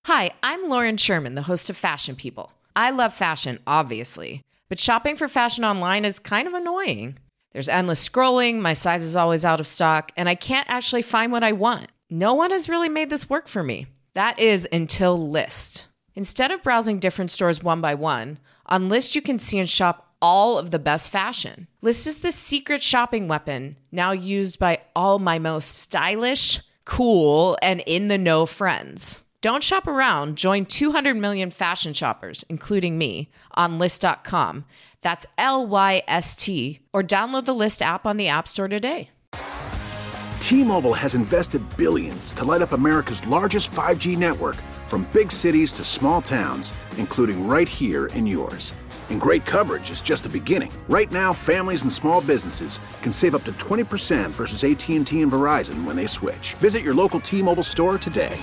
Hi, I'm Lauren Sherman, the host of Fashion People. I love fashion, obviously, but shopping for fashion online is kind of annoying. There's endless scrolling, my size is always out of stock, and I can't actually find what I want. No one has really made this work for me. That is until Lyst. Instead of browsing different stores one by one, on Lyst you can see and shop all of the best fashion. Lyst is the secret shopping weapon now used by all my most stylish, cool, and in-the-know friends. Don't shop around. Join 200 million fashion shoppers, including me, on Lyst.com. That's Lyst, or download the Lyst app on the App Store today. T-Mobile has invested billions to light up America's largest 5G network, from big cities to small towns, including right here in yours. And great coverage is just the beginning. Right now, families and small businesses can save up to 20% versus AT&T and Verizon when they switch. Visit your local T-Mobile store today.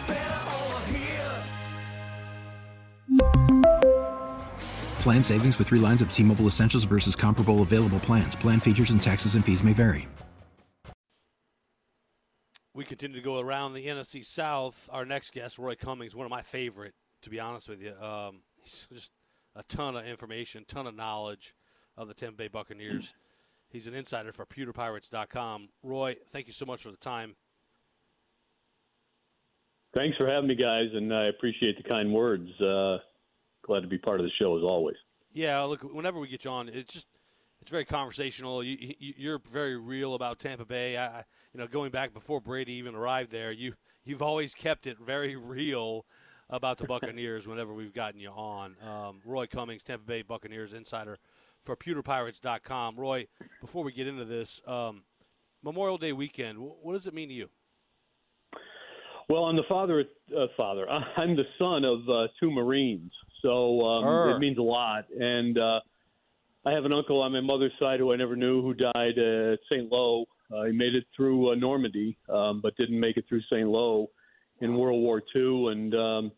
Plan savings with 3 lines of T-Mobile Essentials versus comparable available plans. Plan features and taxes and fees may vary. We continue to go around the NFC South. Our next guest, Roy Cummings, one of my favorite, to be honest with you. He's just a ton of information, ton of knowledge of the Tampa Bay Buccaneers. He's an insider for PewterPirates.com. Roy, thank you so much for the time. Thanks for having me, guys, and I appreciate the kind words. Glad to be part of the show as always. Yeah, look, whenever we get you on, it's very conversational. You're very real about Tampa Bay. Going back before Brady even arrived there, you've always kept it very real about the Buccaneers whenever we've gotten you on. Roy Cummings, Tampa Bay Buccaneers insider for PewterPirates.com. Roy, before we get into this, Memorial Day weekend, what does it mean to you? Well, I'm the father. I'm the son of 2 Marines, so it means a lot. And I have an uncle on my mother's side who I never knew who died at St. Lo. He made it through Normandy, but didn't make it through St. Lo in World War II. And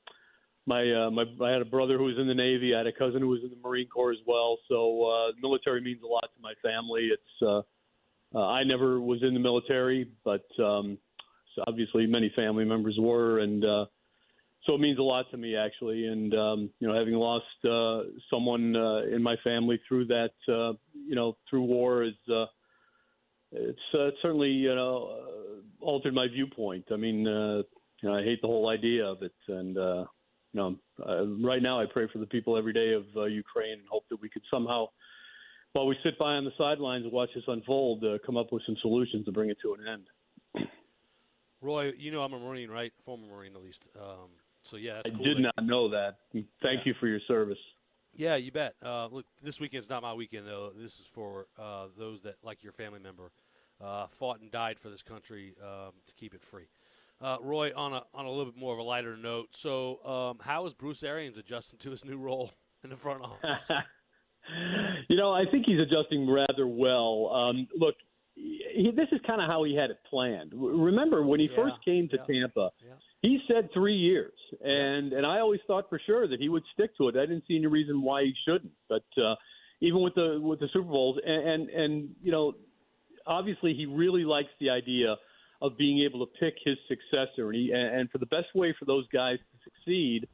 I had a brother who was in the Navy. I had a cousin who was in the Marine Corps as well. So military means a lot to my family. It's I never was in the military, but so obviously many family members were, and so it means a lot to me, actually. And having lost someone in my family through that, through war, is it's certainly altered my viewpoint. I mean, I hate the whole idea of it, and right now I pray for the people every day of Ukraine and hope that we could somehow, while we sit by on the sidelines and watch this unfold, come up with some solutions to bring it to an end. Roy, I'm a Marine, right? Former Marine, at least. So, yeah, that's cool. I did not know that. Thank you for your service. Yeah, you bet. Look, this weekend's not my weekend, though. This is for those that, like your family member, fought and died for this country to keep it free. Roy, on a little bit more of a lighter note, so how is Bruce Arians adjusting to his new role in the front office? I think he's adjusting rather well. Look, this is kind of how he had it planned. Remember, when he first came to Tampa, he said 3 years, and I always thought for sure that he would stick to it. I didn't see any reason why he shouldn't. But even with the Super Bowls, and obviously he really likes the idea of being able to pick his successor, and for the best way for those guys to succeed,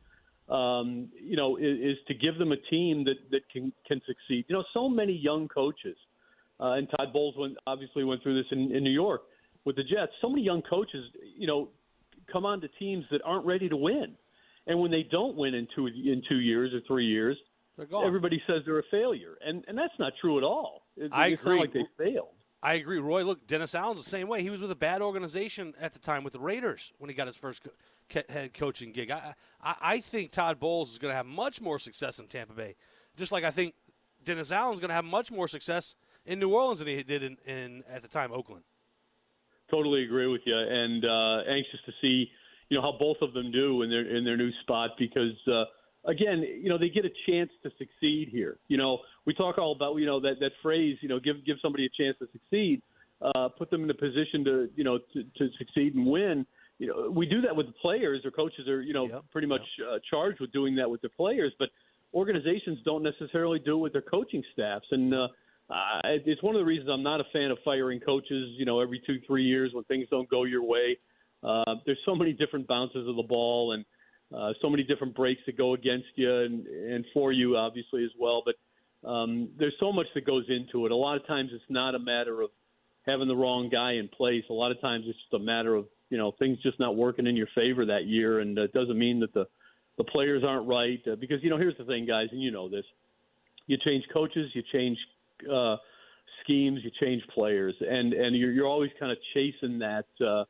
is to give them a team that can succeed. So many young coaches. And Todd Bowles obviously went through this in New York with the Jets. So many young coaches, come on to teams that aren't ready to win. And when they don't win in 2 years or 3 years, everybody says they're a failure. And that's not true at all. It's agree. Not like they failed. I agree, Roy. Look, Dennis Allen's the same way. He was with a bad organization at the time with the Raiders when he got his first head coaching gig. I think Todd Bowles is going to have much more success in Tampa Bay, just like I think Dennis Allen's going to have much more success in New Orleans than he did in at the time Oakland. Totally agree with you, and anxious to see how both of them do in their new spot, because again, they get a chance to succeed here. We talk all about that phrase, give somebody a chance to succeed, put them in a position to succeed and win. We do that with the players. Or coaches are pretty much charged with doing that with their players, but organizations don't necessarily do it with their coaching staffs, and it's one of the reasons I'm not a fan of firing coaches, every 2-3 years when things don't go your way. There's so many different bounces of the ball, and so many different breaks that go against you and for you, obviously, as well. But there's so much that goes into it. A lot of times it's not a matter of having the wrong guy in place. A lot of times it's just a matter of, things just not working in your favor that year. And it doesn't mean that the players aren't right. Because, here's the thing, guys, and you know this. You change coaches, you change schemes, you change players. And you're always kind of chasing that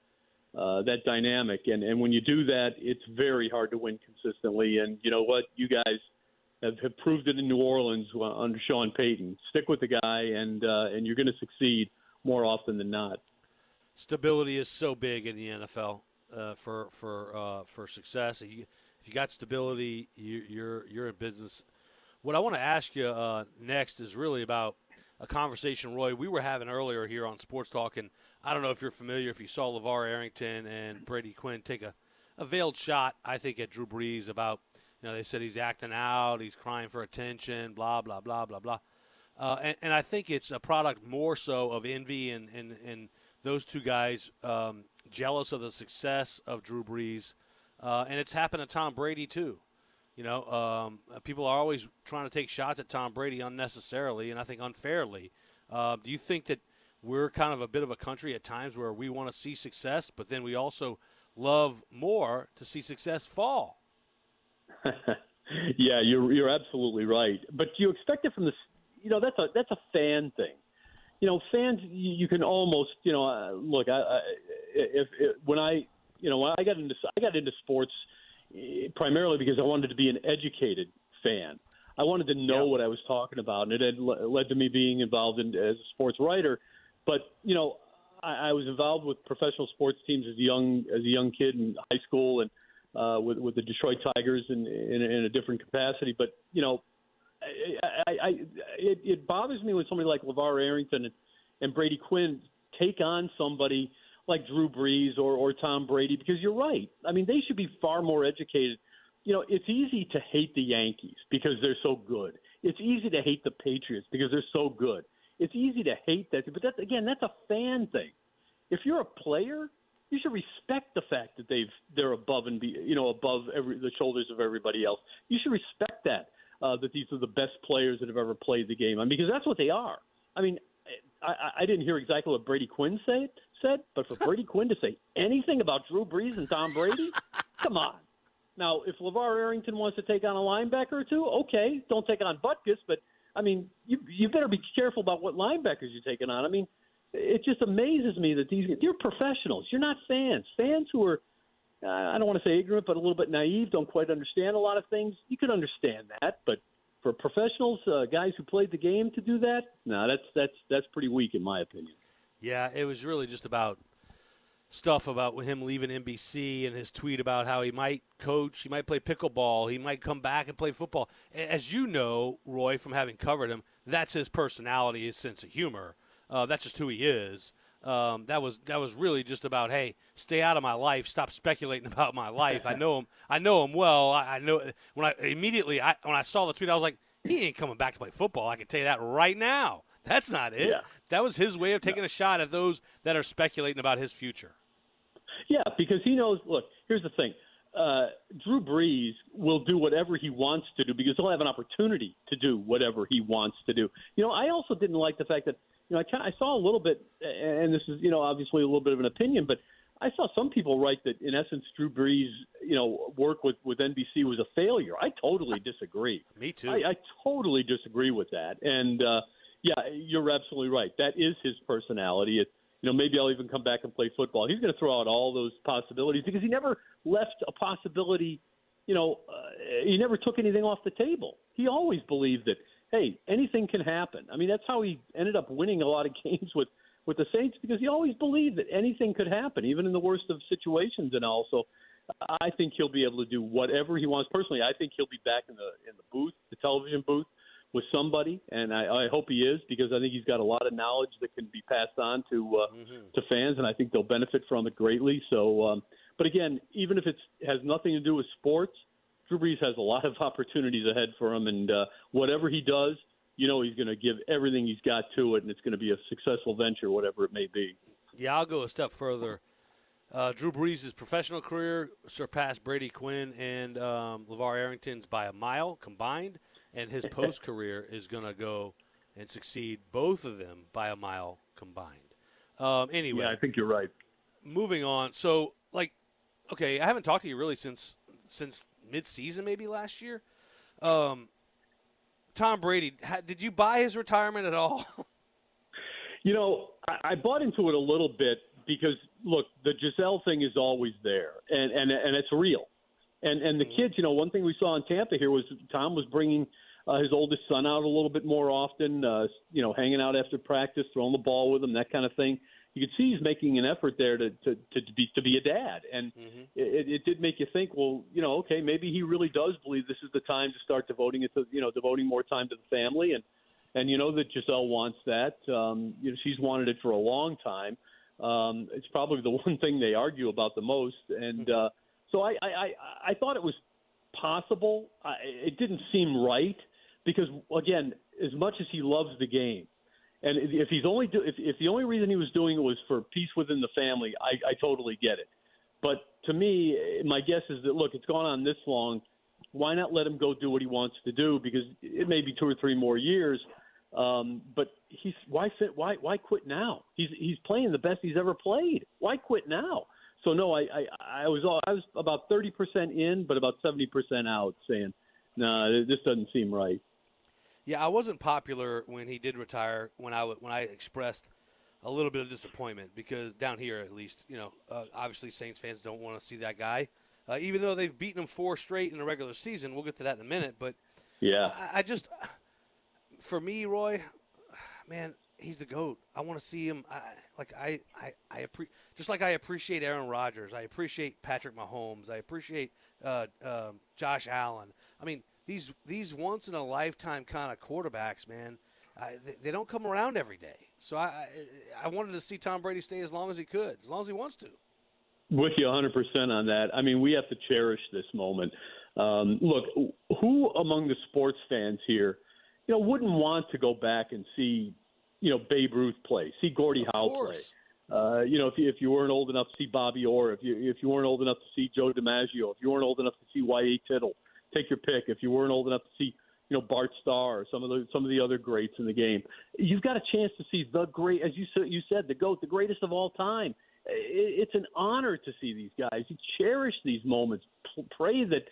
dynamic. And when you do that, it's very hard to win consistently. And you know what? You guys have proved it in New Orleans under Sean Payton. Stick with the guy, and you're going to succeed more often than not. Stability is so big in the NFL for success. If you got stability, you're in business. What I want to ask you next is really about a conversation, Roy, we were having earlier here on Sports Talk, and I don't know if you're familiar, if you saw LeVar Arrington and Brady Quinn take a veiled shot, I think, at Drew Brees about, they said he's acting out, he's crying for attention, blah, blah, blah, blah, blah. And I think it's a product more so of envy and those two guys jealous of the success of Drew Brees. And it's happened to Tom Brady, too. People are always trying to take shots at Tom Brady unnecessarily and I think unfairly. Do you think that we're kind of a bit of a country at times where we want to see success, but then we also love more to see success fall? Yeah, you're absolutely right. But you expect it from the that's a fan thing. Fans, you can almost, look. When I got into sports primarily because I wanted to be an educated fan. I wanted to know what I was talking about, and it had led to me being involved as a sports writer. But I was involved with professional sports teams as a young kid in high school, and with the Detroit Tigers in a different capacity. But it bothers me when somebody like LeVar Arrington and Brady Quinn take on somebody like Drew Brees or Tom Brady, because you're right. I mean, they should be far more educated. It's easy to hate the Yankees because they're so good. It's easy to hate the Patriots because they're so good. It's easy to hate that, but that's a fan thing. If you're a player, you should respect the fact that they're above above the shoulders of everybody else. You should respect that these are the best players that have ever played the game. I mean, because that's what they are. I mean, I didn't hear exactly what Brady Quinn said, but for Brady Quinn to say anything about Drew Brees and Tom Brady, come on. Now, if LeVar Arrington wants to take on a linebacker or two, okay, don't take on Butkus, but I mean, you better be careful about what linebackers you're taking on. I mean, it just amazes me that you're professionals. You're not fans. Fans who are, I don't want to say ignorant, but a little bit naive, don't quite understand a lot of things. You can understand that, but for professionals, guys who played the game to do that, no, that's pretty weak in my opinion. Yeah, it was really just about stuff about him leaving NBC and his tweet about how he might coach, he might play pickleball, he might come back and play football. As you know, Roy, from having covered him, that's his personality, his sense of humor. That's just who he is. That was really just about, hey, stay out of my life, stop speculating about my life. I know him well. I know when I saw the tweet, I was like, he ain't coming back to play football. I can tell you that right now. That's not it. Yeah. That was his way of taking a shot at those that are speculating about his future. Yeah, because he knows, look, here's the thing. Drew Brees will do whatever he wants to do because he'll have an opportunity to do whatever he wants to do. I also didn't like the fact that, I saw a little bit, and this is, obviously a little bit of an opinion, but I saw some people write that, in essence, Drew Brees, work with NBC was a failure. I totally disagree. Me too. I totally disagree with that. And, yeah, you're absolutely right. That is his personality. Maybe I'll even come back and play football. He's going to throw out all those possibilities because he never left a possibility. He never took anything off the table. He always believed that, hey, anything can happen. I mean, that's how he ended up winning a lot of games with the Saints, because he always believed that anything could happen, even in the worst of situations and all. So I think he'll be able to do whatever he wants. Personally, I think he'll be back in the booth, the television booth, with somebody, and I hope he is, because I think he's got a lot of knowledge that can be passed on to fans, and I think they'll benefit from it greatly. So, but again, even if it has nothing to do with sports, Drew Brees has a lot of opportunities ahead for him, and whatever he does, he's going to give everything he's got to it, and it's going to be a successful venture, whatever it may be. Yeah, I'll go a step further. Drew Brees' professional career surpassed Brady Quinn and LeVar Arrington's by a mile combined, and his post-career is going to go and succeed both of them by a mile combined. Anyway. Yeah, I think you're right. Moving on. So, okay, I haven't talked to you really since mid-season maybe last year. Tom Brady, did you buy his retirement at all? I bought into it a little bit because, look, the Giselle thing is always there, and it's real. And the kids, one thing we saw in Tampa here was Tom was bringing his oldest son out a little bit more often, hanging out after practice, throwing the ball with him, that kind of thing. You could see he's making an effort there to be a dad, and it did make you think, well, okay, maybe he really does believe this is the time to start devoting more time to the family, and that Giselle wants that. She's wanted it for a long time. It's probably the one thing they argue about the most, and so I thought it was possible. It didn't seem right because, again, as much as he loves the game. And if the only reason he was doing it was for peace within the family, I totally get it. But to me, my guess is that, look, it's gone on this long. Why not let him go do what he wants to do? Because it may be 2 or 3 more years. But why quit now? He's playing the best he's ever played. Why quit now? So no, I was about 30% in, but about 70% out, saying, no, this doesn't seem right. Yeah, I wasn't popular when he did retire. When I expressed a little bit of disappointment because down here, at least, obviously Saints fans don't want to see that guy, even though they've beaten him 4 straight in the regular season. We'll get to that in a minute, but yeah, I just, for me, Roy, man, he's the GOAT. I want to see him. Just like I appreciate Aaron Rodgers, I appreciate Patrick Mahomes, I appreciate Josh Allen. I mean, these once in a lifetime kind of quarterbacks, man, they don't come around every day. So I wanted to see Tom Brady stay as long as he could, as long as he wants to. With you 100% on that. I mean, we have to cherish this moment. Look, who among the sports fans here, wouldn't want to go back and see, Babe Ruth play, see Gordie Howe play? If you weren't old enough to see Bobby Orr, if you weren't old enough to see Joe DiMaggio, if you weren't old enough to see Y.A. Tittle, take your pick. If you weren't old enough to see, Bart Starr or some of the other greats in the game, you've got a chance to see the great, as you said, the GOAT, the greatest of all time. It's an honor to see these guys. You cherish these moments. Pray that,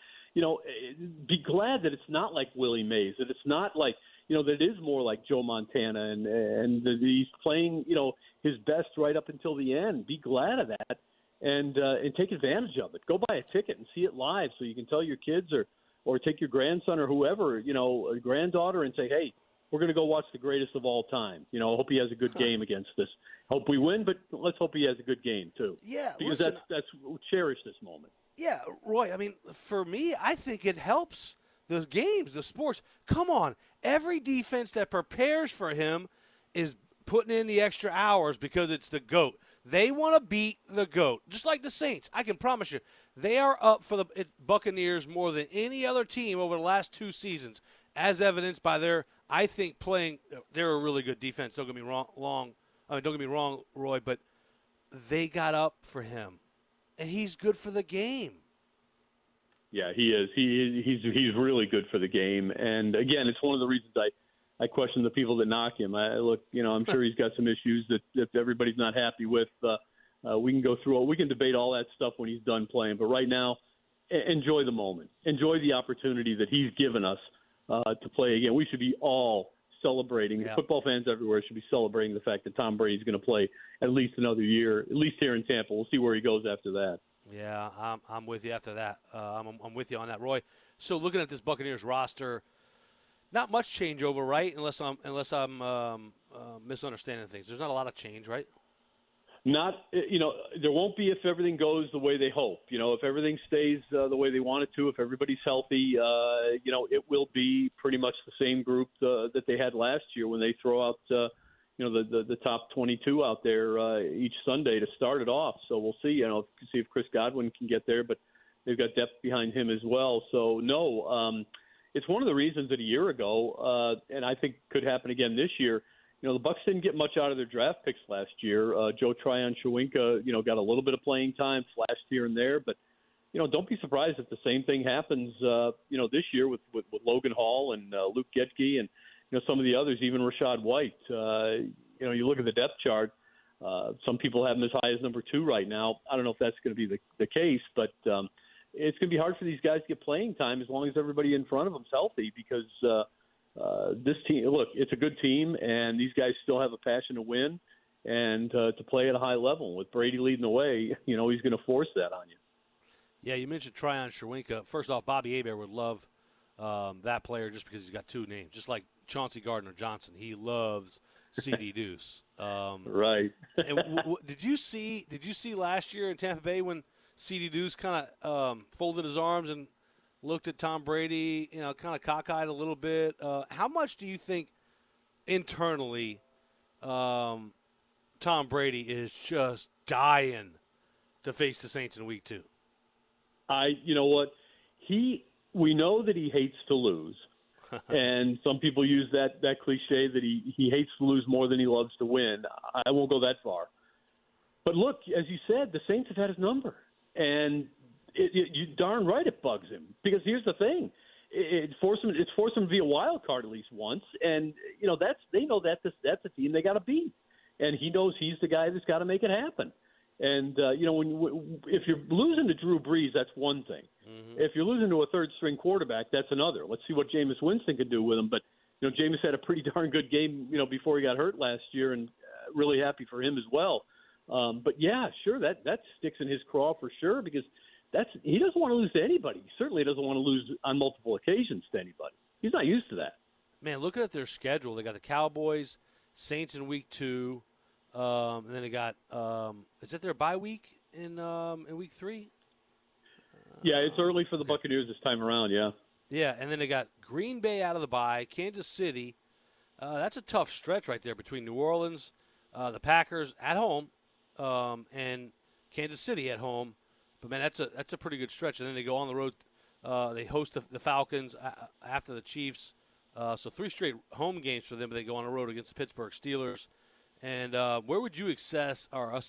be glad that it's not like Willie Mays, that it's not like, that it is more like Joe Montana and he's playing, his best right up until the end. Be glad of that and take advantage of it. Go buy a ticket and see it live so you can tell your kids or take your grandson or whoever, a granddaughter and say, hey, we're going to go watch the greatest of all time. Hope he has a good game against us. Hope we win, but let's hope he has a good game too. Yeah, because that's cherish this moment. Yeah, Roy, I mean, for me, I think it helps the games, the sports. Come on, every defense that prepares for him is putting in the extra hours because it's the GOAT. They want to beat the GOAT, just like the Saints. I can promise you, they are up for the Buccaneers more than any other team over the last 2 seasons, as evidenced by their, I think, playing. They're a really good defense. Don't get me wrong, Roy, but they got up for him, and he's good for the game. Yeah, he is. He's really good for the game, and again, it's one of the reasons I question the people that knock him. I'm sure he's got some issues that everybody's not happy with. We can go through we can debate all that stuff when he's done playing. But right now, enjoy the moment. Enjoy the opportunity that he's given us to play again. We should be all celebrating. Yeah. Football fans everywhere should be celebrating the fact that Tom Brady's going to play at least another year, at least here in Tampa. We'll see where he goes after that. Yeah, I'm with you after that. I'm with you on that, Roy. So looking at this Buccaneers roster, not much changeover, right? Unless I'm misunderstanding things. There's not a lot of change, right? Not, there won't be if everything goes the way they hope. If everything stays the way they want it to, if everybody's healthy, it will be pretty much the same group that they had last year when they throw out, the top 22 out there each Sunday to start it off. So we'll see, see if Chris Godwin can get there, but they've got depth behind him as well. So no, it's one of the reasons that a year ago, and I think could happen again this year, the Bucs didn't get much out of their draft picks last year. Joe Tryon-Shoyinka, got a little bit of playing time, flashed here and there, but don't be surprised if the same thing happens, this year with Logan Hall and Luke Getke and some of the others, even Rachaad White. You look at the depth chart. Some people have him as high as number 2 right now. I don't know if that's going to be the case, but it's going to be hard for these guys to get playing time as long as everybody in front of them is healthy, because this team, look, it's a good team, and these guys still have a passion to win and to play at a high level. With Brady leading the way, he's going to force that on you. Yeah, you mentioned Tryon-Shoyinka. First off, Bobby Hebert would love that player just because he's got 2 names, just like Chauncey Gardner-Johnson. He loves CD Deuce. Right. And did you see last year in Tampa Bay when CD Deuce kind of folded his arms and looked at Tom Brady, kind of cockeyed a little bit? How much do you think internally Tom Brady is just dying to face the Saints in Week 2? You know what? We know that he hates to lose. And some people use that cliche that he hates to lose more than he loves to win. I won't go that far. But look, as you said, the Saints have had his number. And you darn right it bugs him. Because here's the thing. It's forced him to be a wild card at least once. And, they know that's a team they got to beat. And he knows he's the guy that's got to make it happen. And, if you're losing to Drew Brees, that's one thing. Mm-hmm. If you're losing to a third-string quarterback, that's another. Let's see what Jameis Winston can do with him. But, Jameis had a pretty darn good game, before he got hurt last year, and really happy for him as well. But, yeah, sure, that sticks in his craw for sure, because he doesn't want to lose to anybody. He certainly doesn't want to lose on multiple occasions to anybody. He's not used to that. Man, looking at their schedule, they got the Cowboys, Saints in Week 2. And then they got is it their bye week in Week 3? Yeah, it's early for the Buccaneers this time around, yeah. Yeah, and then they got Green Bay out of the bye, Kansas City. That's a tough stretch right there between New Orleans, the Packers at home, and Kansas City at home. But, man, that's a pretty good stretch. And then they go on the road. They host the Falcons after the Chiefs. So 3 straight home games for them, but they go on the road against the Pittsburgh Steelers. And where would you assess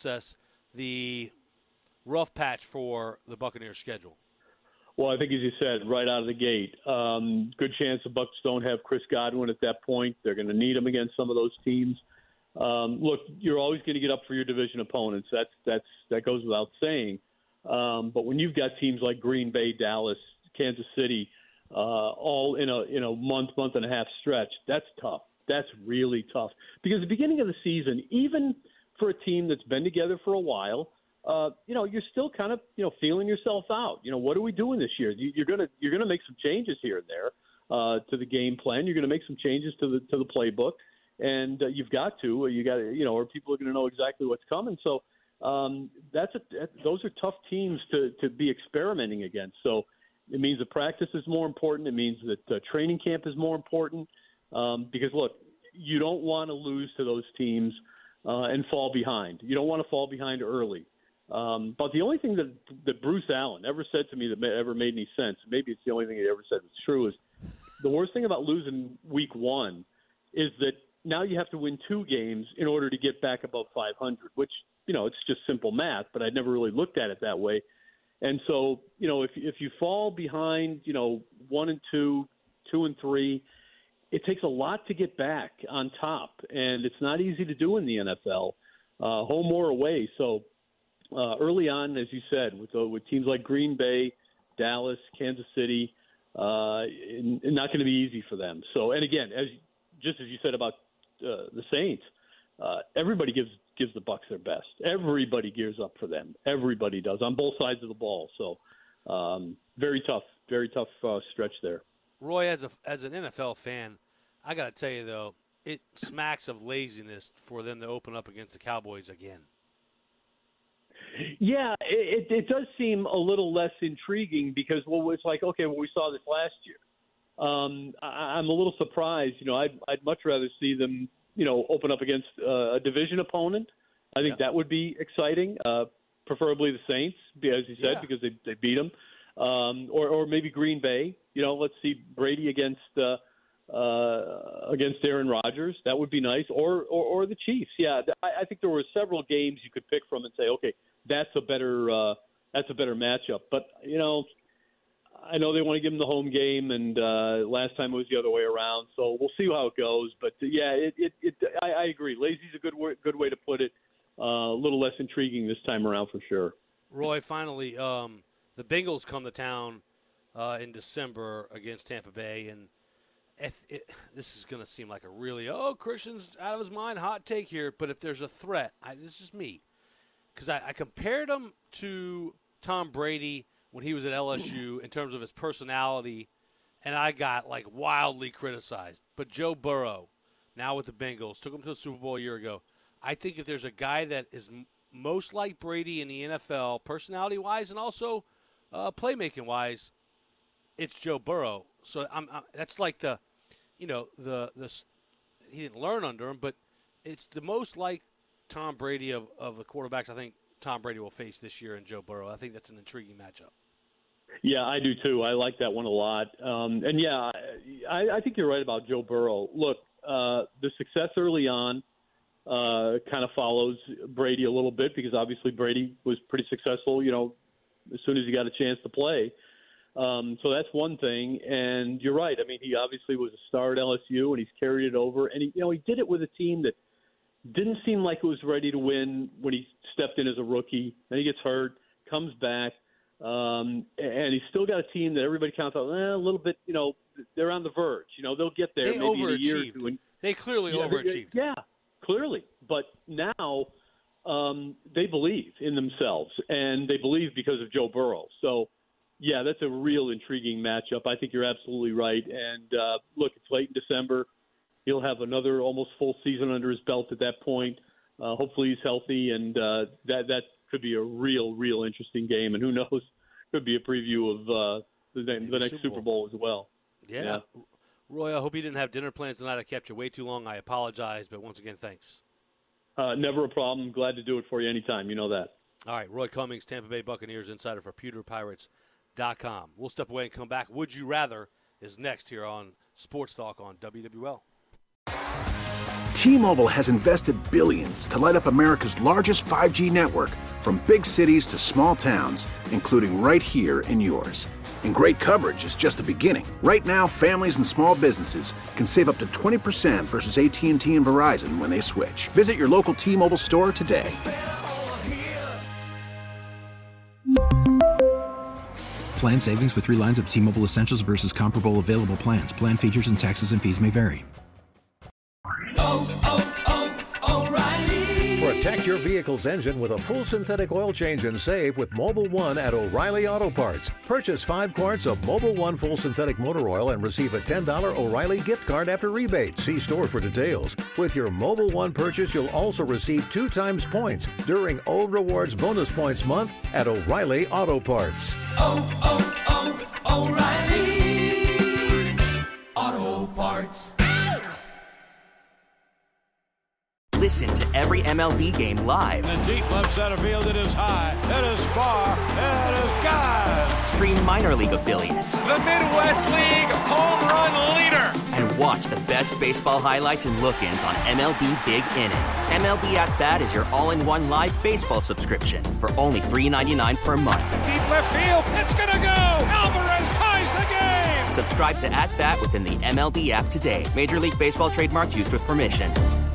the rough patch for the Buccaneers' schedule? Well, I think, as you said, right out of the gate, good chance the Bucs don't have Chris Godwin at that point. They're going to need him against some of those teams. Look, you're always going to get up for your division opponents. That goes without saying. But when you've got teams like Green Bay, Dallas, Kansas City, all in a month and a half stretch, that's tough. That's really tough, because the beginning of the season, even for a team that's been together for a while, you're still kind of, feeling yourself out. What are we doing this year? You're gonna make some changes here and there to the game plan. You're gonna make some changes to the playbook, and you've got to. Or people are gonna know exactly what's coming. So those are tough teams to be experimenting against. So it means that practice is more important. It means that training camp is more important. Because, look, you don't want to lose to those teams and fall behind. You don't want to fall behind early. But the only thing that Bruce Allen ever said to me that ever made any sense, maybe it's the only thing he ever said was true, is the worst thing about losing Week 1 is that now you have to win 2 games in order to get back above 500, which, it's just simple math, but I'd never really looked at it that way. And so, if you fall behind, 1 and 2, 2 and 3, it takes a lot to get back on top, and it's not easy to do in the NFL, home or away. So early on, as you said, with teams like Green Bay, Dallas, Kansas City, not going to be easy for them. So, and again, as you said about the Saints, everybody gives the Bucs their best. Everybody gears up for them. Everybody does on both sides of the ball. So very tough stretch there. Roy, as an NFL fan, I got to tell you, though, it smacks of laziness for them to open up against the Cowboys again. Yeah, it does seem a little less intriguing because, it's like, okay, we saw this last year. I'm a little surprised. I'd much rather see them, open up against a division opponent. I think that would be exciting, preferably the Saints, as you said, because they beat them. Or maybe Green Bay. Let's see Brady against against Aaron Rodgers. That would be nice. Or the Chiefs. Yeah, I think there were several games you could pick from and say, okay, that's a better matchup. But, I know they want to give them the home game, and last time it was the other way around. So we'll see how it goes. But, yeah, I agree. Lazy's a good way to put it. A little less intriguing this time around for sure. Roy, finally, the Bengals come to town in December against Tampa Bay, and this is going to seem like a really, Christian's out of his mind, hot take here. But if there's a threat, this is me, because I compared him to Tom Brady when he was at LSU in terms of his personality, and I got wildly criticized. But Joe Burrow, now with the Bengals, took him to the Super Bowl a year ago. I think if there's a guy that is most like Brady in the NFL, personality-wise and also playmaking-wise, it's Joe Burrow. So that's like the he didn't learn under him, but it's the most like Tom Brady of the quarterbacks I think Tom Brady will face this year in Joe Burrow. I think that's an intriguing matchup. Yeah, I do too. I like that one a lot. And yeah, I think you're right about Joe Burrow. Look, the success early on kind of follows Brady a little bit because obviously Brady was pretty successful, as soon as he got a chance to play. So that's one thing. And you're right. I mean, he obviously was a star at LSU, and he's carried it over. And he did it with a team that didn't seem like it was ready to win when he stepped in as a rookie. Then he gets hurt, comes back, and he's still got a team that everybody counts out a little bit. They're on the verge. They'll get there. They maybe in a year or overachieved. two. They clearly overachieved. Yeah, clearly. But now they believe in themselves, and they believe because of Joe Burrow. So, yeah, that's a real intriguing matchup. I think you're absolutely right. And, look, it's late in December. He'll have another almost full season under his belt at that point. Hopefully he's healthy, and that could be a real interesting game. And who knows, could be a preview of the next Super Bowl as well. Yeah. Roy, I hope you didn't have dinner plans tonight. I kept you way too long. I apologize, but once again, thanks. Never a problem. Glad to do it for you anytime. You know that. All right, Roy Cummings, Tampa Bay Buccaneers insider for PewterPirates.com. We'll step away and come back. Would You Rather is next here on Sports Talk on WWL. T-Mobile has invested billions to light up America's largest 5G network, from big cities to small towns, including right here in yours. And great coverage is just the beginning. Right now, families and small businesses can save up to 20% versus AT&T and Verizon when they switch. Visit your local T-Mobile store today. Plan savings with 3 lines of T-Mobile Essentials versus comparable available plans. Plan features and taxes and fees may vary. Protect your vehicle's engine with a full synthetic oil change and save with Mobil 1 at O'Reilly Auto Parts. Purchase 5 quarts of Mobil 1 full synthetic motor oil and receive a $10 O'Reilly gift card after rebate. See store for details. With your Mobil 1 purchase, you'll also receive 2 times points during O Rewards Bonus Points Month at O'Reilly Auto Parts. O'Reilly Auto Parts. Listen to every MLB game live. In the deep left center field, it is high, it is far, it is gone. Stream minor league affiliates. The Midwest League home run leader. And watch the best baseball highlights and look-ins on MLB Big Inning. MLB At Bat is your all-in-one live baseball subscription for only $3.99 per month. Deep left field, it's gonna go. Alvarez ties the game. Subscribe to At Bat within the MLB app today. Major League Baseball trademarks used with permission.